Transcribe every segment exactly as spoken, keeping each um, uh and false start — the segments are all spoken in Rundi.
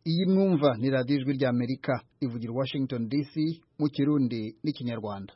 Iyi mwumva ni radiyo ijwi rya Amerika ivugira Washington D C mu Kirundi n'Ikinyarwanda.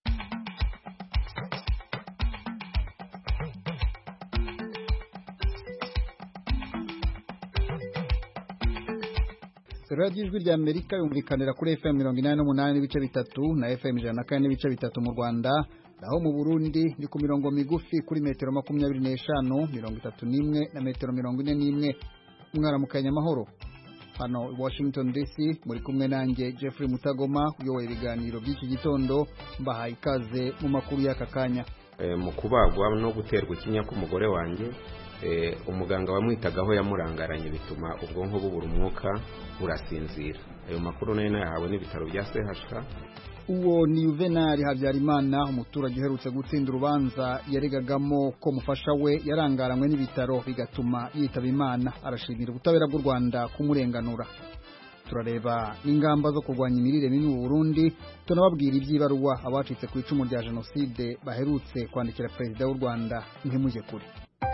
radiyo ijwi rya Amerika yumvikanira kuri F M mirongo inani n'umunani n'ibice bitatu na F M ijana na kane n'ibice bitatu mu Rwanda, naho mu Burundi ni ku mirongo migufi kuri metero makumyabiri n'eshanu, mirongo itatu n'imwe na metero mirongo ine n'imwe. Mwaramukanya amahoro. Hano i Washington D C muri kumwe nanjye Jeffrey Mutagoma uyoboye ibiganiro by'iki gitondo, mbahaye ikaze mu makuru y'aka kanya. E, mu kubagwa no guterwa ikinya k'umugore wanjye, e, umuganga wamwitagaho yamurangaranye bituma ubwonko bubura umwuka burasinzira. Ayo makuru nayo yahawe n'ibitaro bya C H K. Uwo ni Juvenal Habyarimana, umuturage uherutse gutsinda urubanza yaregagamo ko mufasha we yarangaranywe n'ibitaro bigatuma yitaba Imana. Arashimira ubutabera bw'u Rwanda kumurenganura. Turareba n'ingamba zo kurwanya imirire mibi mu Burundi, tunababwira iby'ibaruwa abacitse ku icumu rya jenoside baherutse kwandikira perezida w'u Rwanda. Ntimujye kure.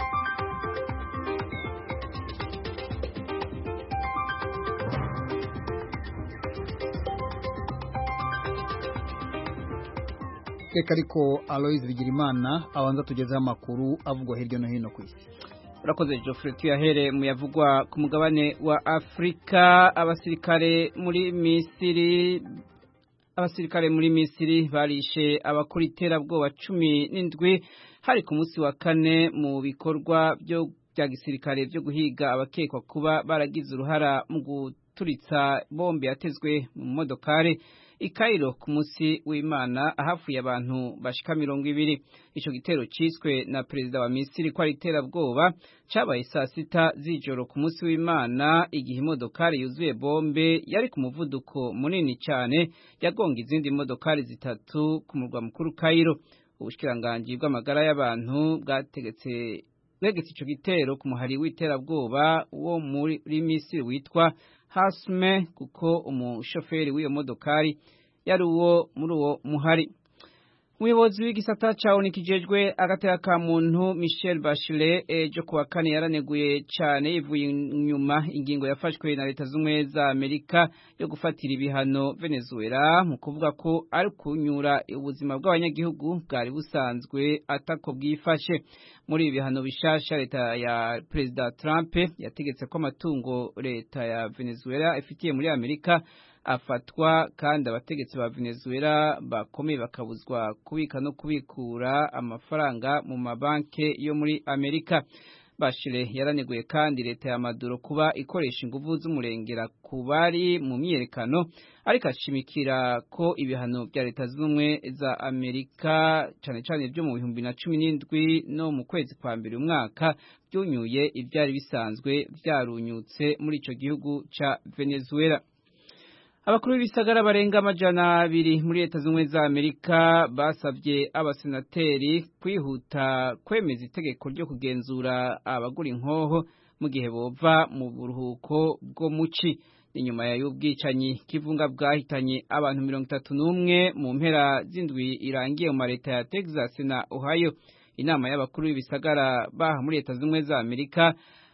Reka ariko Aloys Bigirimana abanza tugezeho amakuru avugwa hirya no hino ku isi. Urakoze Geoffrey, tuyahere mu yavugwa ku mugabane wa Afrika. Abasirikare muri Misiri abasirikare muri Misiri barishe abakora iterabwoba cumi n'indwi hari ku munsi wa kane mu bikorwa byo bya gisirikare byo guhiga abakekwa kuba baragize uruhara mu guturitsa bombe yatezwe mu modokari I Cairo ku munsi w'Imana, ahafuye abantu bashika mirongo ibiri. Ico gitero ciswe na perezida wa Misiri ko ari iterabwoba cabaye saa sita z'ijoro ku munsi w'Imana, igihe imodokari yuzuye bombe yari ku muvuduko munini cyane yagonga izindi modokari zitatu ku murwa mukuru Cairo. Ubushikiranganji bw'amagara y'abantu bwategetse bwegetse ico gitero ku muhari w'iterabwoba wo muri Misiri witwa Hasme, kuko umushoferi w'iyo modokari yari uwo muri uwo muhari. Umuyobozi w'igisata cawo nikijejwe agateka ka muntu Michelle Bachelet ejo kuwa kane yaraneguye cyane ivuye inyuma ingingo yafashwe na leta z'umwe za Amerika yo gufatira ibihano Venezuela, mu kuvuga ko ari kunyura ubuzima bw'abanyagihugu bwari busanzwe atako bwifashe. Muri ibi bihano bishasha, leta ya Perezida Trump yategetse ko amatungo leta ya Venezuela ifitiye muri Amerika afatwa, kandi abategetsi ba Venezuela bakomeye bakabuzwa kubika no kubikura amafaranga mu mabanke yo muri Amerika. Bachelet yaraneguye kandi leta ya Maduro kuba ikoresha inguvu z'umurengera ku bari mu myerekano, ariko ashimikira ko ibihano bya leta z'umwe za Amerika cyane cyane byo mu bihumbi na cumi n'indwi no mu kwezi kwa mbere umwaka byunyuye ibyari bisanzwe byarunyutse muri ico gihugu ca Venezuela. Abakuru b'ibisagara barenga amajana abiri muri leta z'umwe za Amerika basavye abasenateri kwihuta kwemeza itegeko ryo kugenzura abagura inkoho mu gihe bova mu buruhuko bwo muci. Inyuma ya y'ubwicanyi kivunga bwahitanye abantu mirongo itatu n'umwe mu mpera z'indwi irangiye mu leta ya Texas na Ohio, inama y'abakuru b'ibisagara baha muri leta z'umwe za Amerika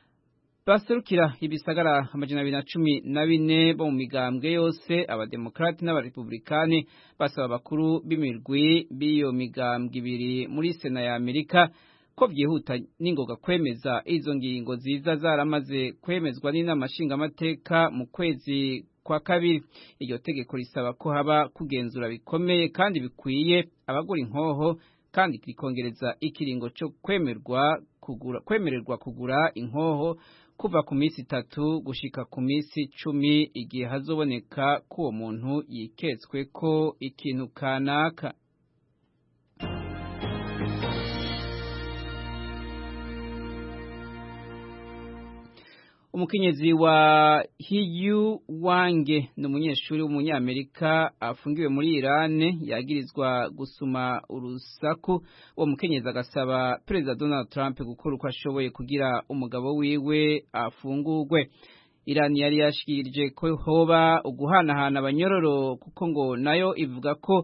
baserukira ibisagara amajana abiri na cumi na bine bo mu migambwe yose, abademokrati n'abarepublikani, basaba abakuru b'imirwi b'iyo migambwe ibiri muri Sena ya Amerika ko byihuta n'ingoga kwemeza izo ngingo ziza zaramaze kwemezwa n'inama nshingamateka mu kwezi kwa kabiri. Iryo tegeko risaba ko haba kugenzura bikomeye kandi bikwiye abagura inkoho, kandi kikongereza ikiringo cyo kwemerwa kugura kwemererwa kugura inkoho kuva ku minsi itatu gushika ku minsi cumi igihe hazoboneka ko uwo muntu yiketswe ko ikintu kanaka. Umukenyezi wa Hiyu Wange ni umunyeshuri w'umunyamerika afungiwe muri Iran, yagirizwa gusuma urusaku. Uwo mukenyezi agasaba Perezida Donald Trump gukora uko ashoboye kugira umugabo wiwe afungurwe. Iran yari yashikirije ko hoba uguhanahana abanyororo, kuko ngo nayo ivuga ko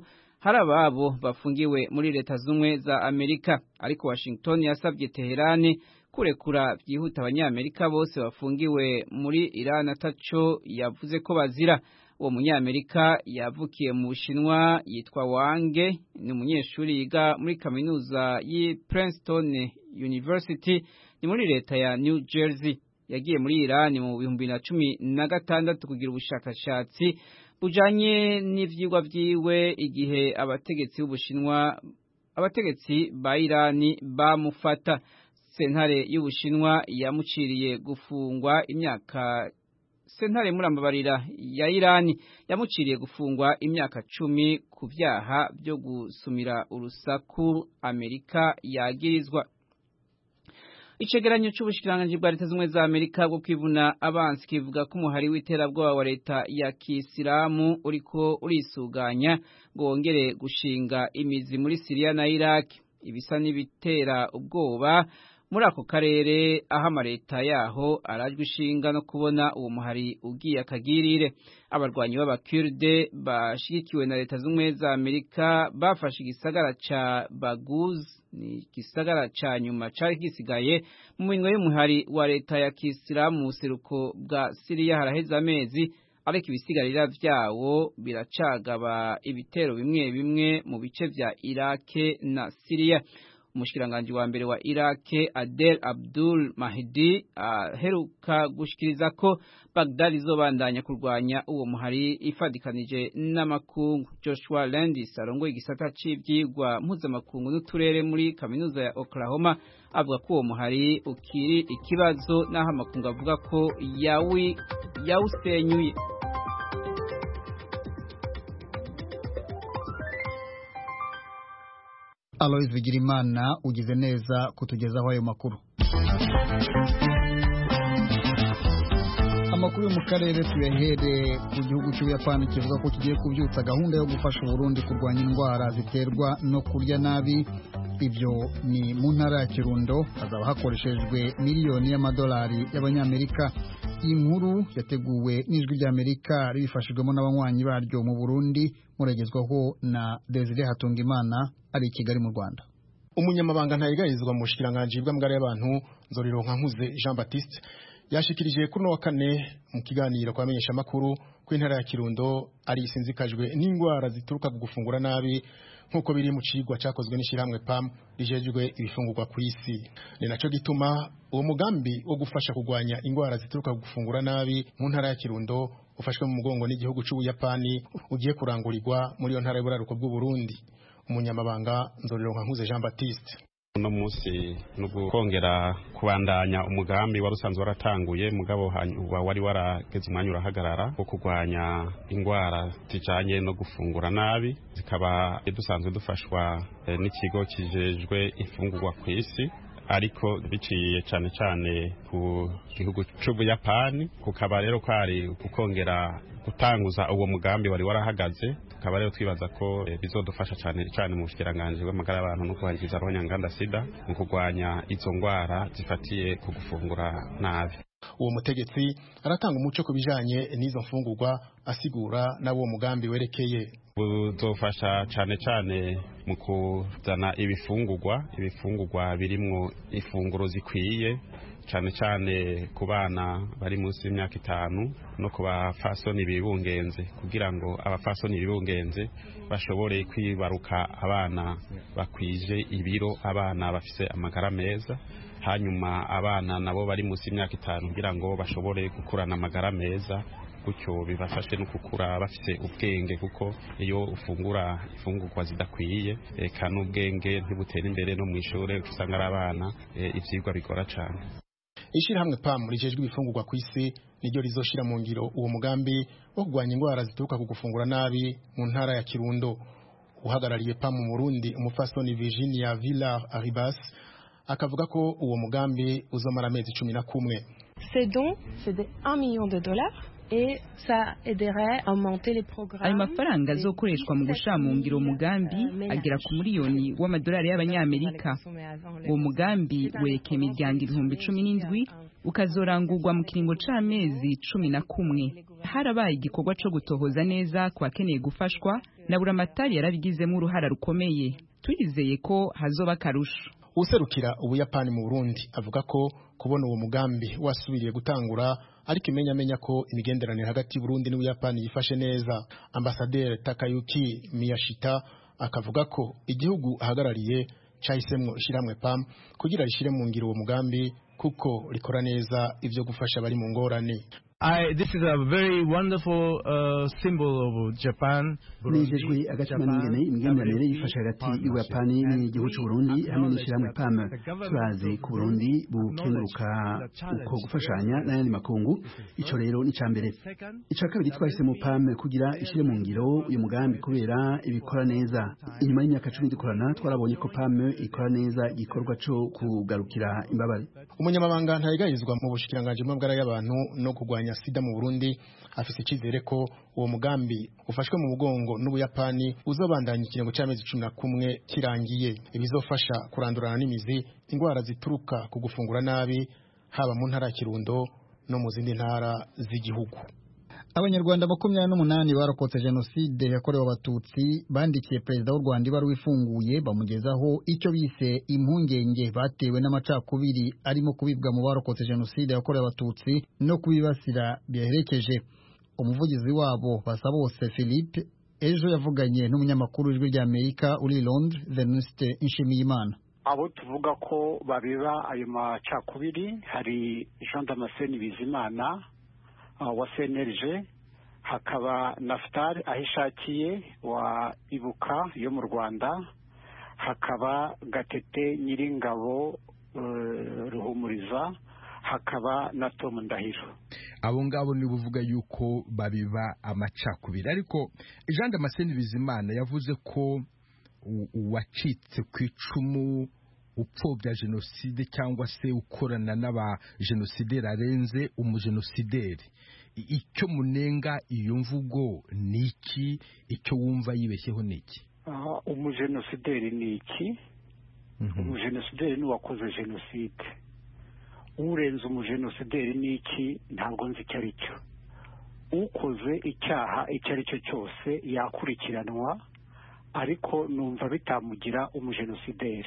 hari ababo bafungiwe muri leta z'ubumwe za Amerika, ariko Washington yasabye Teherani kurekura byihuta abanyamerika bose bafungiwe muri Iran ataco yavuze ko bazira. Uwo munyamerika yavukiye mu Bushinwa yitwa Wange, ni umunyeshuri yiga muri kaminuza y'i Princeton University ni muri leta ya New Jersey. Yagiye muri Iran mu bihumbi bibiri na cumi na gatandatu kugira ubushakashatsi bujanye n'ivyigwa vyiwe igihe abategetsi b'Ubushinwa abategetsi ba Iran bamufata. Sentare y'Ubushinwa yamuciriye gufungwa imyaka Sentare murambabarira ya Iran yamuciriye gufungwa imyaka cumi ku vyaha byo gusumira urusaku Amerika yagirizwa. Icegeranyo c'ubushikiranganje bwa leta z'umwe za Amerika bwo kwivuna abansi kivuga ko umuhari w'iterabwoba wa leta ya Kisilamu uriko urisuganya ngo wongere gushinga imizi muri Syria na Iraq. Ibisa n'ibitera ubwoba muri ako karere aho amaleta yaho arajwe ishinga no kubona uwo muhari ugiye akagirire. Abarwanyi b'abakurde bashigikiwe na leta z'umwe za Amerika bafashe igisagara ca Baguz, ni gisagara ca nyuma cari gisigaye mu minwe y'umuhari wa leta ya Kisilamu mu buseruko bwa Syria haraheze amezi, ariko ibisigarira vyawo biracagaba ibitero bimwe bimwe mu bice vya Iraq na Syria. Umushikiranganje wa mbere wa Iraq Adel Abdul Mahdi aheruka uh, gushikiriza ko Baghdad izobandanya kurwanya uwo muhari ifadikanije n'amakungu. Joshua Landis arongoye igisata c'ivyigwa mpuzamakungu n'uturere muri kaminuza ya Oklahoma avuga ko uwo muhari ukiri ikibazo n'aho amakungu avuga ko yawi yawusenyuye. Alois Vigirimana ugize neza kutugezaho ayo makuru. Amakuru mu karere tuyahere ku gihugu cy'Ubuyapani kivuga ko kigiye kubyutsa gahunda yo gufasha Burundi kurwanya indwara ziterwa no kurya nabi. Ibyo ni mu ntara ya Kirundo, hazaba hakoreshejwe miliyoni y'amadolari y'abanyamerika. Iyi nkuru yateguwe n'ijwi ry'Amerika ribifashijwemo n'abanywanyi baryo mu Burundi, muregezwaho na Desire Hatungimana ari i Kigali mu Rwanda. Umunyamabanga ntayigarizwa mu shikiranganje bw'amagara y'abantu Nzorironka Nkuze Jean Baptiste yashikirije kuri no wa kane mu kiganiro kwamenyesha makuru ko intara ya Kirundo ari isinzikajwe n'indwara zituruka ku gufungura nabi nkuko biri mu cigwa cyakozwe n'ishiramwe P A M rijejwe ibifungurwa ku isi. Ni naco gituma uwo mugambi wo gufasha kugwanya indwara zituruka ku gufungura nabi mu ntara ya Kirundo ufashwe mu mugongo n'igihugu c'Ubuyapani ugiye kurangurirwa muri yo ntara y'uburaruko bw'u Burundi. Umunyamabanga Nzorironka Nkuze Jean Baptiste uno munsi nugo kongera kubandanya umugambi wari usanzwe waratanguye mugabo wari warageze umwanya urahagarara wo kurwanya indwara zijanye no gufungura nabi, zikaba dusanzwe dufashwa eh, n'ikigo kijejwe ifungurwa ku isi, ariko biciye cyane cyane ku gihugu c'Ubuyapani. Kukaba rero kwari ukongera gutanguza uwo mugambi wari warahagaze, tukaba rero twibaza ko e, bizodufasha cyane cyane mu bushikiranganje bw'amagara y'abantu no kubangiza abanyanganda sida mu kurwanya izo ngwara zifatiye ku gufungura nabi. Uwo mutegetsi aratanga umuco kubijanye n'izo mfungurwa, asigura na uwo mugambi werekeye buzofasha cyane cyane mu kuzana ibifungurwa ibifungurwa birimwo ifunguro zikwiye cyane cyane ku bana bari munsi y'imyaka itanu no ku bafasoni bibungenze, kugira ngo abafasoni bibungenze bashobore kwibaruka abana bakwije ibiro, abana bafise amagara meza. Hanyuma abana nabo bari munsi y'imyaka itanu kugira ngo bashobore gukurana amagara meza, gutyo bibafashe no gukura bafite ubwenge, kuko iyo ufungura ifungurwa zidakwiye eka n'ubwenge ntibutera imbere no mu ishure usanga ari abana e, ivyigwa bigora cyane. Ishirahamwe P A M rijejwe ibifungurwa ku isi niryo rizoshira mu ngiro uwo mugambi wo kugwanya indwara zituruka ku gufungura nabi mu ntara ya Kirundo. Uhagarariye P A M mu Burundi umufasoni Virginia Villar Aribas akavuga ko uwo mugambi uzomara amezi cumi na kumwe. Ces dons, c'est de un million de dollars. Ayo mafaranga azokoreshwa mu gushira mu ngiro umugambi agera ku miliyoni w'amadolari y'abanyamerika. Uwo mugambi werekeye imiryango ibihumbi cumi n'indwi ukazorangurwa mu kiringo c'amezi cumi na kumwe. Harabaye igikorwa co gutohoza neza ku bakeneye gufashwa na buramatari yarabigizemo uruhara rukomeye. Turizeye ko hazoba akarusho. Userukira Ubuyapani mu Burundi avuga ko kubona uwo mugambi wasubiriye gutangura ariko imenyamenya ko imigenderanire hagati y'Uburundi n'Ubuyapani yifashe neza. Ambasaderi Takayuki Miyashita akavuga ko igihugu ahagarariye cahisemwo ishiramwe P A M kugira rishire mu ngiro uwo mugambi kuko rikora neza ivyo gufasha bari mu ngorane. I, this is a very wonderful uh, symbol of Japan. Nijejwe agatima n'ingene imigenderanire yifasha hagati y'Ubuyapani n'igihugu cy'u Burundi hamwe n'ishyirahamwe P A M. Turazi ku Burundi bukenguruka uko gufashanya n'ayandi makungu. Ico rero ni cambere. Ica kabiri twahise mu P A M kugira ishire mu ngiro uyu mugambi kubera ibikora neza. Inyuma y'imyaka cumi dukorana twarabonye ko P A M ikora neza igikorwa cyo kugarukira imbabare. Umunyamabanga ntayigayizwa mu bushikiranganje bw'amagara y'abantu no kugwanya sida mu Burundi afise icizere ko uwo mugambi ufashwe mu mugongo n'Ubuyapani uzobandanya ikiringo c'amezi cumi na kumwe kirangiye. Ibizofasha kurandurana n'imizi ingwara zituruka ku gufungura nabi haba mu ntara ya Kirundo no mu zindi ntara z'igihugu. Abanyarwanda makumyabiri n'umunani barokotse jenoside yakorewe abatutsi bandikiye perezida w'u Rwanda ibaruwa ifunguye bamugezaho icyo bise impungenge batewe n'amacakubiri arimo kubibwa mu barokotse jenoside yakorewe abatutsi no kubibasira biherekeje. Umuvugizi wabo Basabose Philippe ejo yavuganye n'umunyamakuru w'ijwi rya Amerika uri Londres Venuste Nshimiyimana. Abo tuvuga ko babiba ayo macakubiri hari Jean Damascene Bizimana wa C N L G, hakaba Naftali Ahishakiye wa Ibuka yo mu Rwanda, hakaba Gatete Nyiringabo uh, Ruhumuriza, hakaba na Tom Ndahiro. Abo ngabo ni buvuga yuko babiba amacakubiri, ariko Jean Damascene Bizimana yavuze ko uwacitse ku icumu upfobya jenoside cyangwa se ukorana n'aba genosideri arenze umujenosideri. Icyo munenga iyo mvugo niki? Icyo wumva yibeshyeho niki? Uh, umujenosideri niki? Mm-hmm. Umujenosideri ni wakoze jenoside. Urenze umujenosideri niki ntabwo nzi icyo ari cyo. Ukoze icyaha icyo ari cyo cyose yakurikiranwa, ariko numva bitamugira umujenosideri.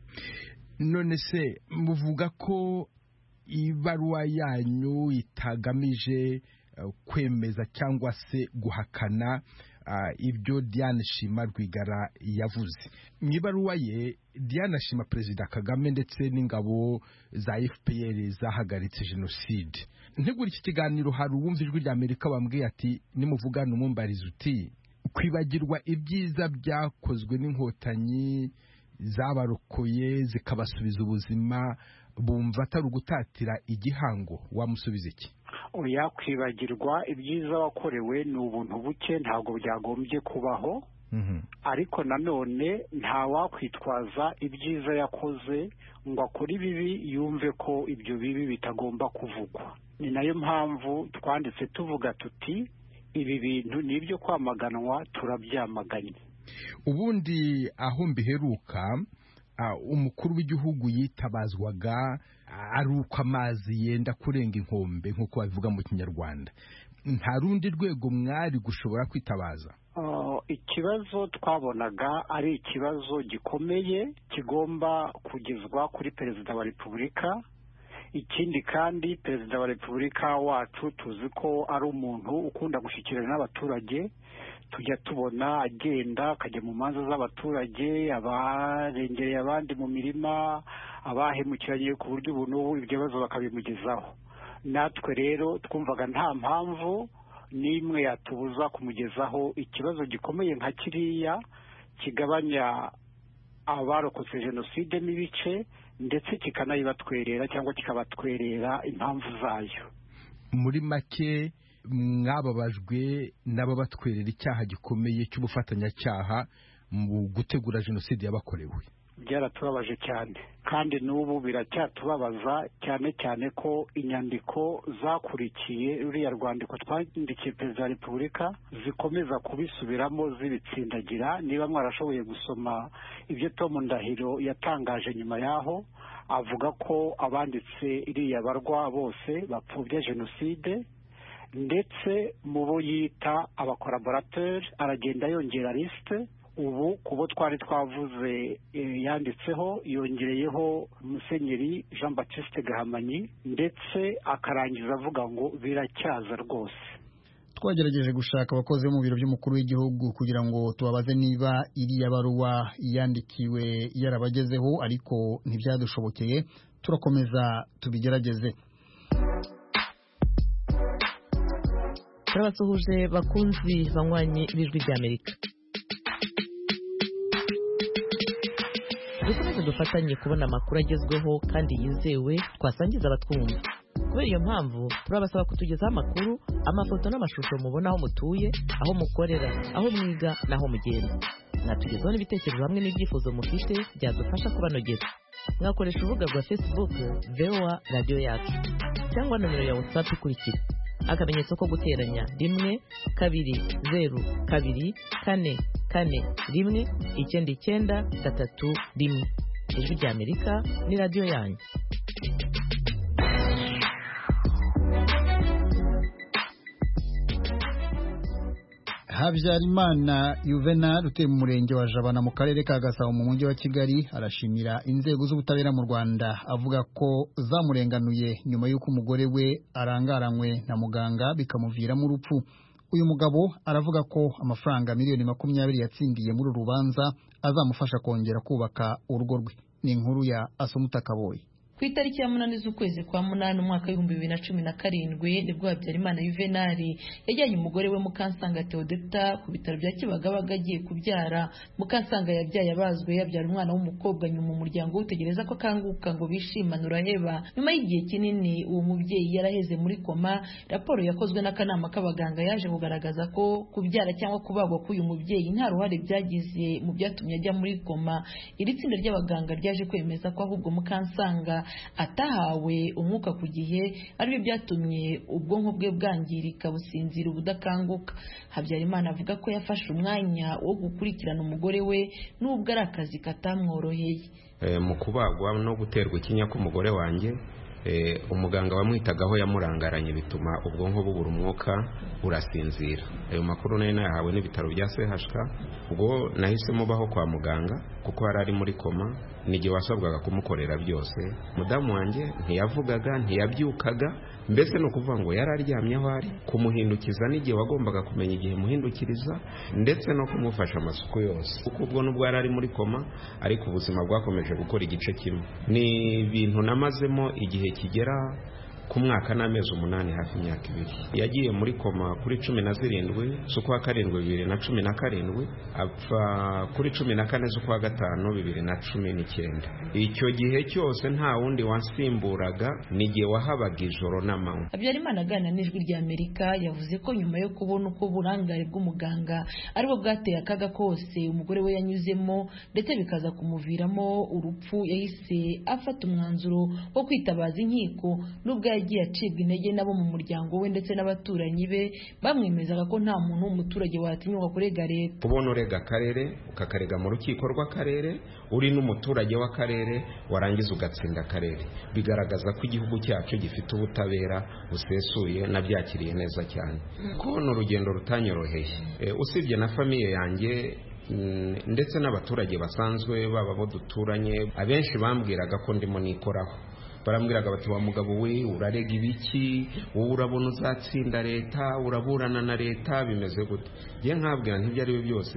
None se muvuga ko ibaruwa yanyu itagamije uh, kwemeza cyangwa se guhakana uh, ibyo Diane Shima Rwigara yavuze. Mu ibaruwa ye Diane Shima Perezida Kagame ndetse n'ingabo za F P R zahagaritse jenoside. Ntegura iki kiganiro hari uwumva ijwi rya Amerika bambwiye ati nimuvugana umumbariza uti kwibagirwa ibyiza byakozwe n'inkotanyi zabarokoye zikabasubiza ubuzima bumva atari ugutatira igihango, wamusubiza iki? Oya, kwibagirwa ibyiza wakorewe ni ubuntu buke ntabwo byagombye kubaho. Mm-hmm. Ariko nanone nta wakwitwaza ibyiza yakoze ngo akore ibibi yumve ko ibyo bibi bitagomba kuvugwa. Ni nayo mpamvu twanditse tuvuga tuti ibi bintu nibyo kwamaganwa, turabyamaganye. Ubundi aho mbiheruka uh, umukuru w'igihugu yitabazwaga ari uko amazi yenda kurenga inkombe nk'uko babivuga mu Kinyarwanda. Nta rundi rwego mwari gushobora kwitabaza? Uh, ikibazo twabonaga ari ikibazo gikomeye kigomba kugezwa kuri Perezida wa Repubulika. Ikindi kandi Perezida wa Repubulika wacu tuzi ko ari umuntu ukunda gushyikirana n'abaturage. Tujya tubona agenda akajya mu manza z'abaturage, abarengereye abandi mu mirima, abahemukiranye ku buryo ubu n'ubu ibyo bibazo bakabimugezaho. Natwe rero twumvaga nta mpamvu n'imwe yatubuza kumugezaho ikibazo gikomeye nka kiriya kigabanya abarokotse jenoside n'ibice, ndetse kikanayibatwerera cyangwa kikabatwerera impamvu zayo. Muri make mwababajwe n'ababatwerera icyaha gikomeye cy'ubufatanyacyaha mu gutegura jenoside yabakorewe. byaratubabaje cyane kandi n'ubu biracyatubabaza cyane cyane ko inyandiko zakurikiye ruriya rwandiko twandikiye perezida wa repubulika zikomeza kubisubiramo zibitsindagira. Niba mwarashoboye gusoma ibyo Tom Ndahiro yatangaje nyuma yaho, avuga ko abanditse iriya barwa bose bapfobya jenoside, ndetse mu bo yita abakolaborateri aragenda yongera lisite. Ubu kubo twari twavuze yanditseho yongereyeho Musenyeri Jean Baptiste Gahamanyi, ndetse akarangiza avuga ngo biracyaza rwose. Twagerageje gushaka abakozi bo mu biro by'umukuru w'igihugu kugira ngo tubabaze niba iriya baruwa yandikiwe yarabagezeho, ariko ntibyadushobokeye. Turakomeza tubigerageze. Turabasuhuje bakunzi banywanyi b'ijwi ry'Amerika. Dukomeze dufatanye kubona amakuru agezweho kandi yizewe twasangiza abatwumva. Kubera iyo mpamvu turabasaba kutugezaho amakuru, amafoto n'amashusho mubona aho mutuye, aho mukorera, aho mwiga n'aho mugenda. Mwatugezaho n'ibitekerezo hamwe n'ibyifuzo mufite byadufasha kubanogeza. Mwakoresha urubuga rwa Facebook V O A Radio Yacu cyangwa nomero ya WhatsApp ikurikira: akamenyetso ko guteranya rimwe kabiri zeru kabiri kane kane rimwe icyenda icyenda gatatu rimwe. Ijwi ry'Amerika ni radio yanyu. Habyarimana Juvenal utuye mu murenge wa Jabana mu karere ka Gasabo mu mujyi wa Kigali arashimira inzego z'ubutabera mu Rwanda, avuga ko zamurenganuye nyuma y'uko umugore we arangaranywe na muganga bikamuviramo urupfu. Uyu mugabo aravuga ko amafaranga miliyoni makumyabiri yatsindiye muri urubanza azamufasha kongera kubaka urugo rwe. Ni inkuru ya Asumuta Kaboyi. Ku itariki ya munani z'ukwezi kwa munani umwaka w'ibihumbi bibiri na cumi na karindwi nibwo Habyarimana Juvenal yajyanye umugore we Mukansanga Theodeta ku bitaro bya Kibagabaga agiye kubyara. Mukansanga yabyaye abazwe yabyara umwana w'umukobwa, nyuma umuryango utegereza ko akanguka ngo bishimane uraheba. Nyuma y'igihe kinini uwo mubyeyi yaraheze muri koma. Raporo yakozwe n'akanama k'abaganga yaje kugaragaza ko kubyara cyangwa kubagwa k'uyu mubyeyi nta ruhare byagize mu byatumye ajya muri koma. Iri tsinda ry'abaganga ryaje kwemeza ko ahubwo Mukansanga atahawe umwuka ku gihe aribyo byatumye ubwonko bwe bwangirika businzira ubudakanguka. Habyarimana avuga ko yafashe umwanya wo gukurikirana umugore we nubwo ari akazi katamworoheye. E, mu kubagwa no guterwa ikinya k'umugore wanjye, e, umuganga wamwitagaho yamurangaranye bituma ubwonko bubura umwuka burasinzira. Ayo makuru nayo nayahawe n'ibitaro bya C H K. Ubwo nahisemo baho kwa muganga kuko yari ari muri koma, n'igihe wasabwaga kumukorera byose. Mudamu wanjye ntiyavugaga, ntiyabyukaga, mbese no kuvuga ngo yari aryamye aho ari, kumuhindukiza n'igihe wagombaga kumenya igihe muhindukiriza, ndetse no kumufasha amasuku yose. Kuko ubwo nubwo yari ari muri koma, ariko ubuzima bwakomeje gukora igice kimwe. Ni ibintu namazemo igihe kigera ku mwaka n'amezi umunani, hafi imyaka ibiri. Yagiye muri koma kuri cumi na zirindwi z'ukwa karindwi bibiri na cumi na karindwi, apfa kuri cumi na kane z'ukwa gatanu bibiri na cumi n'icyenda. Icyo gihe cyose nta wundi wansimburaga, n'igihe wahabaga ijoro n'amanywa. Habyarimana aganira n'Ijwi ry'Amerika yavuze ko nyuma yo kubona uko uburangare bw'umuganga aribwo bwateye akaga kose umugore we yanyuzemo ndetse bikaza kumuviramo urupfu, yahise afata umwanzuro wo kwitabaza inkiko. Nubwo yagiye acibwa intege nabo mu muryango we ndetse n'abaturanyi be bamwemezaga ko nta muntu w'umuturage watinyuka kurega leta. Kubona urega akarere ukakarega mu rukiko rw'akarere, uri n'umuturage w'akarere, warangiza ugatsinda akarere, bigaragaza ko igihugu cyacu gifite ubutabera busesuye. Nabyakiriye neza cyane. Kubona urugendo rutanyoroheye, e, usibye na famiye yanjye ndetse n'abaturage basanzwe baba bo duturanye, abenshi bambwiraga ko ndimo nikoraho. Barambwiraga bati wa mugabo we urarega ibiki, wowe urabona uzatsinda leta, uraburana na leta, bimeze gute? Je nkabwira ntibyo ari byo byose,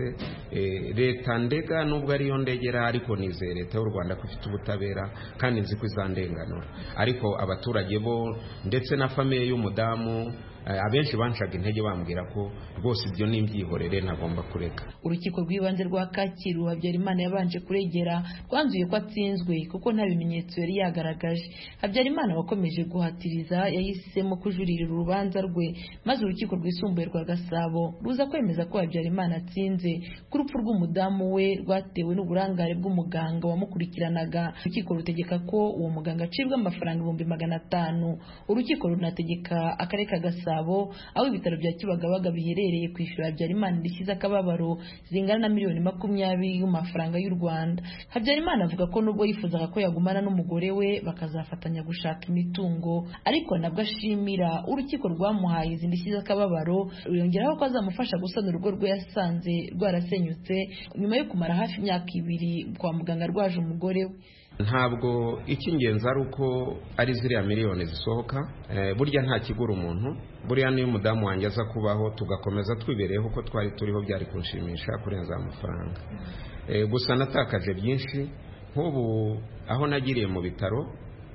e, leta ndega nubwo ari yo ndegera, ariko nizeye leta y'u Rwanda ko ifite ubutabera kandi nzi ko izandenganura. Ariko abaturage bo ndetse na famiye y'umudamu abenshi bancaga intege bambwira ko rwose ibyo nimbyihorere ntagomba kureka. Urukiko rw'ibanze rwa Kacyiru Habyarimana yabanje kuregera rwanzuye ko atsinzwe kuko nta bimenyetso yari yagaragaje. Habyarimana wakomeje guhatiriza yahisemo kujuririra urubanza rwe, maze urukiko rwisumbuye rwa Gasabo ruza kwemeza ko Habyarimana atsinze ku rupfu rw'umudamu we rwatewe n'uburangare bw'umuganga wamukurikiranaga. Urukiko rutegeka ko uwo muganga acibwa amafaranga ibihumbi magana atanu. Urukiko runategeka akarere ka Gasabo aho ibitaro bya Kibagabaga biherereye kwishyura Habyarimana indishyi z'akababaro zingana na miliyoni makumyabiri y'amafaranga y'u Rwanda. Habyarimana avuga ko nubwo yifuzaga ko yagumana n'umugore we bakazafatanya gushaka imitungo, ariko nabwo ashimira urukiko rwamuhaye izi ndishyi z'akababaro, yongeraho ko azamufasha gusana urugo rwe yasanze rwarasenyutse nyuma yo kumara hafi imyaka ibiri kwa muganga rwaje umugore we. Ntabwo icy'ingenzi ari uko ari ziriya miliyoni zisohoka, burya nta kigura umuntu, buriya niyo umudamu wanjye aza kubaho tugakomeza twibereyeho uko twari turiho byari kunshimisha kurenza amafaranga. Gusa natakaje byinshi, nk'ubu aho nagiriye mu bitaro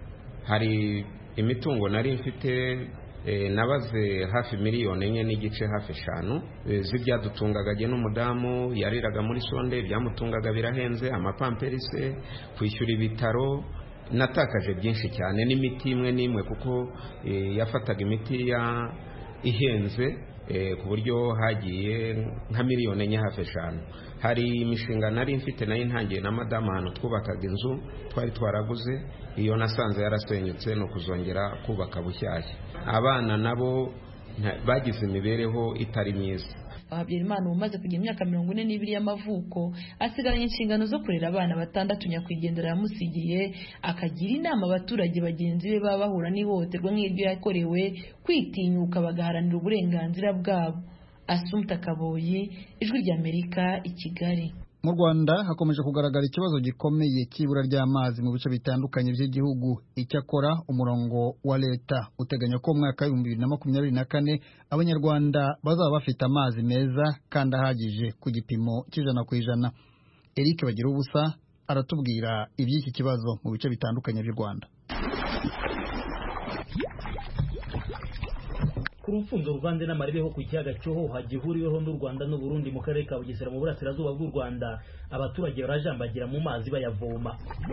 hari imitungo nari mfite nabaze hafi miliyoni enye n'igice hafi eshanu z'ibyadutungaga jye n'umudamu, yariraga muri sonde, byamutungaga birahenze, amapamperise, kwishyura ibitaro. Natakaje byinshi cyane n'imiti imwe n'imwe kuko yafataga imiti ya ihenze ku buryo hagiye nka miliyoni enye hafi eshanu. Hari imishinga nari mfite nayo ntangiye na madamu ahantu twubakaga inzu twari twaraguze, iyo nasanze yarasenyutse no kuzongera kubaka bushyashya. Abana nabo bagize imibereho itari myiza. Habyarimana umaze kugira imyaka mirongo ine n'ibiri y'amavuko asigaranye inshingano zo kurera abana batandatu nyakwigendera yamusigiye, akagira inama abaturage bagenzi be baba bahura n'ihohoterwa nk'iryo yakorewe kwitinyuka bagaharanira uburenganzira bwabo. Assumpta Kaboyi, Ijwi ry'Amerika, i Kigali. Mu Rwanda hakomeje kugaragara ikibazo gikomeye cy'ibura ry'amazi mu bice bitandukanye by'igihugu. Icyakora umurongo wa leta uteganya ko mu mwaka wa bibiri na makumyabiri na kane abanyarwanda bazaba bafite amazi meza kandi ahagije ku gipimo cy'ijana ku ijana. Eric Bagira ubusa aratubwira iby'iki kibazo mu bice bitandukanye by'u Rwanda. ku rufunzo ruvanze n'amaribeho ku kiyaga Cyohoha gihuriweho n'u Rwanda n'u Burundi mu karere ka Bugesera mu burasirazuba bw'u Rwanda, abaturage barajambagira mu mazi bayavoma.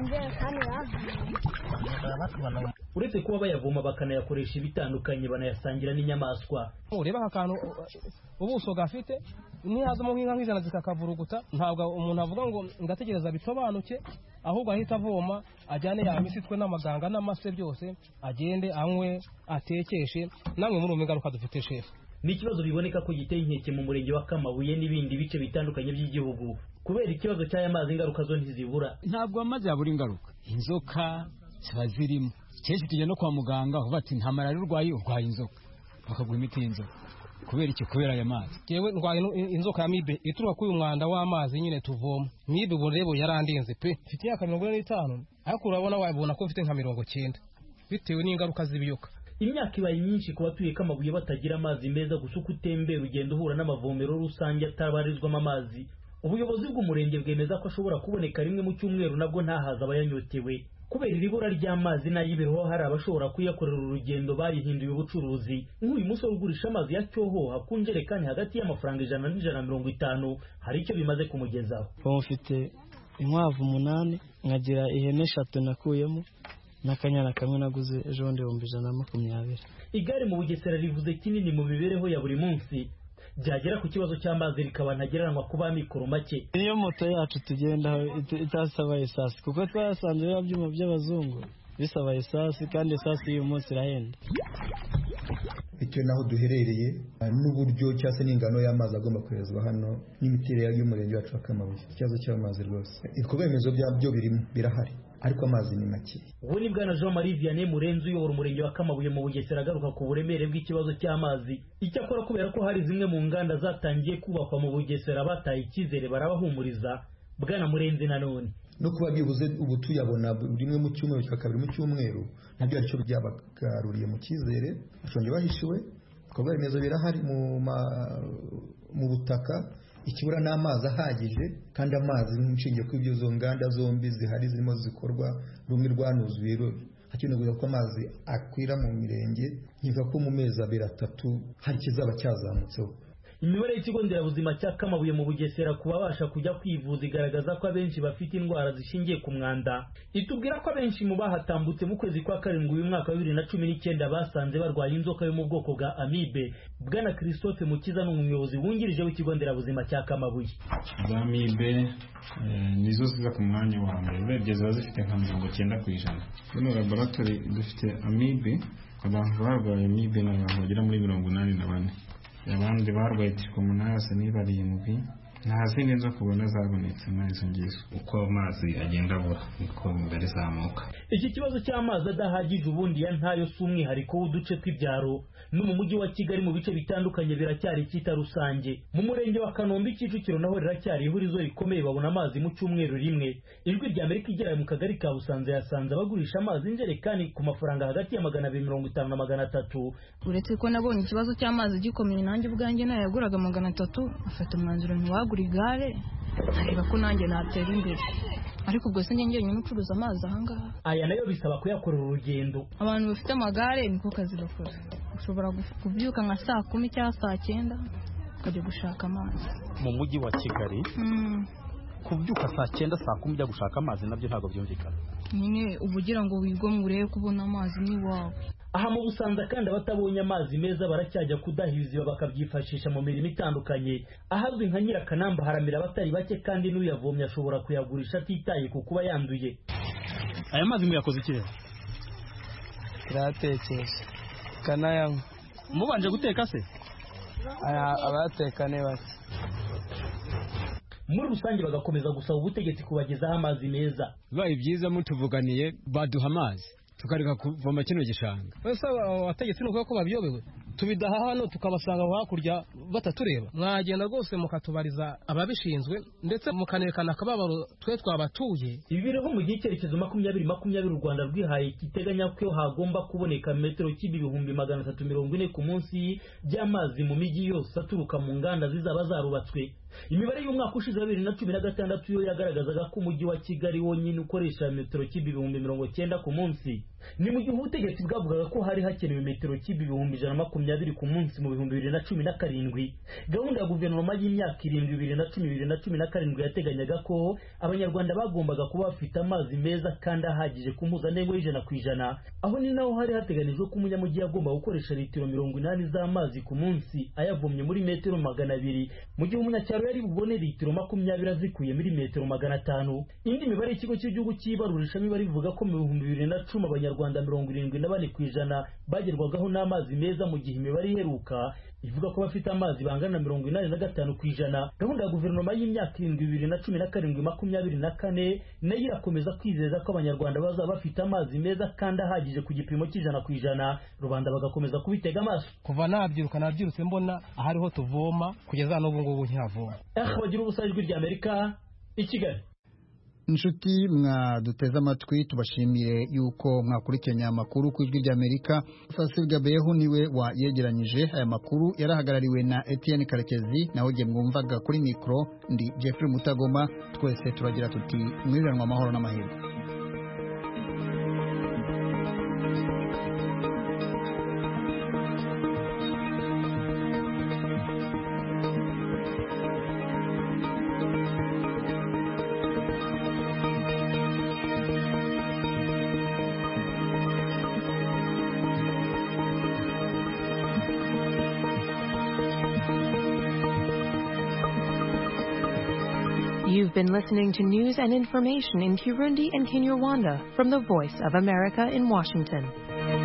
Uretse kuba bayavoma bakanayakoresha ibitandukanye, banayasangira n'inyamaswa. Ureba akantu ubuso gafite nihazamo nk'inka nk'ijana zikakavuruguta, ntabwo umuntu avuga ngo ngategereza bitobanuke, ahubwo ahita avoma ajyane ya misitwe n'amaganga n'amase byose, agende anywe atekeshe. Namwe muri umengaruka dufite shefu. Ni ikibazo biboneka ko giteye inkeke mu murenge wa Kamabuye n'ibindi bice bitandukanye by'igihugu. Kubera ikibazo cy'aya mazi ingaruka zo ntizibura. Ntabwo amazi yabura ingaruka, inzoka ziba zirimo. Kenshi tujya no kwa muganga aho bati nta malari urwaye urwaye inzoka, bakaguha imiti y'inzoka. Kubera iki? Kubera aya mazi. Yewe ndwaye inzoka ya mibe ituruka kuri umwanda w'amazi nyine tuvoma. Mibe burebo yarandinze pe. Mfite imyaka mirongo ine n'itanu, ariko urabona wabona ko mfite nka mirongo cyenda bitewe n'ingaruka z'ibiyoka. Imyaka ibaye myinshi ku batuye Kamabuye batagira amazi meza, gusa uko utembera ugenda uhura n'amavomero rusange atabarizwamo amazi. Ubuyobozi bw'umurenge bwemeza ko ashobora kuboneka rimwe mu cyumweru, nabwo ntahaza abayanyotewe. Kubera ibura ry'amazi n'ay'ibiroho, hari abashobora kuyakorera urugendo bayihinduye ubucuruzi. Nk'uyu musore ugurisha amazi ya Cyohoha ku njerekani hagati y'amafaranga ijana n'ijana na mirongo itanu, hari icyo bimaze kumugezaho. Mfite inkwavu umunani, nkagira ihene eshatu nakuyemo, n'akanyana kamwe naguze ejo bundi ibihumbi ijana na makumyabiri. Igare mu Bugesera rivuze kinini mu mibereho ya buri munsi. Byagera ku kibazo cy'amazi rikaba ntagereranywa kuba mikoro make. Niyo moto yacu tugendaho itasaba esasi, kuko twasanze biba byuma by'abazungu bisaba esasi, kandi esasi y'uyu munsi irahenda. Bitewe n'aho duherereye n'uburyo cyangwa se n'ingano y'amazi agomba koherezwa hano n'imiterere y'umurenge wacu wa Kamabuye, ikibazo cy'amazi rwose ibikorwa remezo byabyo birimo birahari, ariko amazi ni make. Ubu ni bwana Jean Marie Vianney Murenzi uyobora umurenge wa Kamabuye mu Bugesera agaruka ku buremere bw'ikibazo cy'amazi. Icyakora kubera ko hari zimwe mu nganda zatangiye kubakwa mu Bugesera bataye icyizere barabahumuriza. Bwana Murenzi nanone no kuba byibuze ubu tuyabona rimwe mu cyumweru cya kabiri mu cyumweru, nabyo aricyo byabagaruriye mu cyizere. Bashonje bahishiwe, ibikorwa remezo birahari mu mu butaka, ikibura n'amazi ahagije, kandi amazi n'inshinge ku ibyo zo nganda zombi zihari zirimo zikorwa, rumwe rwanuzuye hakenewe ko amazi akwira mu mirenge nkivuga ko mu mezi abiri atatu hari kizaba cyazamutseho. Imibare y'ikigo nderabuzima cya Kamabuye mu Bugesera ku babasha kujya kwivuza igaragaza ko abenshi bafite indwara zishingiye ku mwanda. Itubwira ko abenshi mu bahatambutse mu kwezi kwa karindwi uyu mwaka wa bibiri na cumi n'icyenda basanze barwaye inzoka yo mu bwoko bwa amibe. Bwana Christophe Mukiza ni umuyobozi wungirije w'ikigo nderabuzima cya Kamabuye. Za amibe nizo ziza ku mwanya wa mbere, urebye ziba zifite nka mirongo icyenda ku ijana. Muri laboratori dufite amibe, abantu barwaye amibe ni abantu bagera muri mirongo inani na bane. Abandi barwaye trichomonas ni barindwi. Nta zindi nzo kubona zabonetse muri izo ngizo. Uko amazi agenda abura niko imbere zamuka. Iki kibazo cy'amazi adahagije ubundi ya ntayo si umwihariko w'uduce tw'ibyaro no mu mujyi wa Kigali mu bice bitandukanye biracyari icyita rusange. Mu murenge wa Kanombe Kicukiro naho riracyari ihurizo rikomeye babona amazi mu cyumweru rimwe. Ijwi rya Amerika igera mu kagari ka Busanze yasanze abagurisha amazi injerekani ku mafaranga hagati ya magana abiri mirongo itanu na magana atatu. Uretse ko nabonye ikibazo cy'amazi gikomeye nanjye ubwanjye nayaguraga magana atatu afata umwanzuro ntiwagura igare areba ko nanjye natera imbere, ariko ubwo se njye nyine ucuruza amazi ahangaha. Aya nayo bisaba kuyakorera urugendo. Abantu bafite amagare niko kazi bakora, ushobora kubyuka nka saa kumi cyangwa saa cyenda ukajya gushaka amazi mu mujyi wa Kigali. mm. Kubyuka saa cyenda saa kumi ujya gushaka amazi nabyo ntabwo byumvikana. Nyine ubugira ngo wigomwe kubona amazi ni wawe. Aha mu Busanza kandi abatabonye amazi meza baracyajya kudahiza bakabyifashisha mu mirimo itandukanye. Ahazwi nka Nyirakanamba haramira abatari bake kandi n'uyavomye ashobora kuyagurisha atitaye ku kuba yanduye. Aya mazi muyakoze iki? Turatekesha kanayanywa. Mubanje guteka se? Aya abateka ne bake. Muri rusange bagakomeza gusaba ubutegetsi kubagezaho amazi meza. Bibaye byiza mutuvuganiye baduha amazi tukareka kuvoma kino gishanga. Wese abategetsi nuko ko babyobewe tubidaha hano tukabasanga hakurya batatureba. Mwagenda rwose mukatubariza ababishinzwe ndetse mukanerekana akababaro twe twabatuye. Ibi biriho mu gihe cyerekezo makumyabiri makumyabiri u Rwanda rwihaye kiteganya ko hagomba kuboneka metero kibi ibihumbi magana atatu mirongo ine ku munsi by'amazi mu mijyi yose aturuka mu nganda zizaba zarubatswe. Imibare y'umwaka ushize wa bibiri na cumi na gatandatu yo yagaragazaga ko umujyi wa Kigali wonyine ukoresha metero kibi ibihumbi mirongo cyenda ku munsi. Ni mu gihe ubutegetsi bwavugaga ko hari hakenewe metero kibi ibihumbi ijana na makumyabiri ku munsi mu bihumbi bibiri na cumi na karindwi. Gahunda ya guverinoma y'imyaka irindwi bibiri na cumi bibiri na cumi na karindwi yateganyaga ko abanyarwanda bagombaga kuba bafite amazi meza kandi ahagije ku mpuzandengo y'ijana ku ijana. Aho ni naho hari hateganijwe ko umunyamujyi agomba gukoresha litiro mirongo inani z'amazi ku munsi ayavomye muri metero magana abiri, mu gihe umunyacyaro yari bubone litiro makumyabiri azikuye muri metero magana atanu. Indi mibare y'ikigo cy'igihugu cy'ibarurisha mibare ivuga ko mu bihumbi bibiri na cumi abanyarwanda mirongo irindwi na bane ku ijana bagerwagaho n'amazi meza, mu gihe imibare iheruka ivuga ko bafite amazi bangana na mirongo inani na gatanu ku ijana. Gahunda ya guverinoma y'imyaka irindwi bibiri na cumi na karindwi makumyabiri na kane nayo irakomeza kwizeza ko abanyarwanda bazaba bafite amazi meza kandi ahagije ku gipimo cy'ijana ku ijana. Rubanda bagakomeza kubitega amaso. Kuva nabyiruka nabyirutse mbona ahariho tuvoma kugeza n'ubu ngubu ntihavoma. Ah, bagira ubusa ijwi rya Amerika i Kigali. Inshuti mwaduteze amatwi tubashimiye yuko mwakurikiranye amakuru ku ijwi ry'Amerika. Fasil Gabehu niwe wayegeranyije aya makuru, yarahagarariwe na Etienne Karekezi, naho je mwumvaga kuri mikro ndi Jeffrey Mutagoma. Twese turagira tuti mwiranwa amahoro n'amahirwe. You've been listening to news and information in Kirundi and Kinyarwanda from the Voice of America in Washington.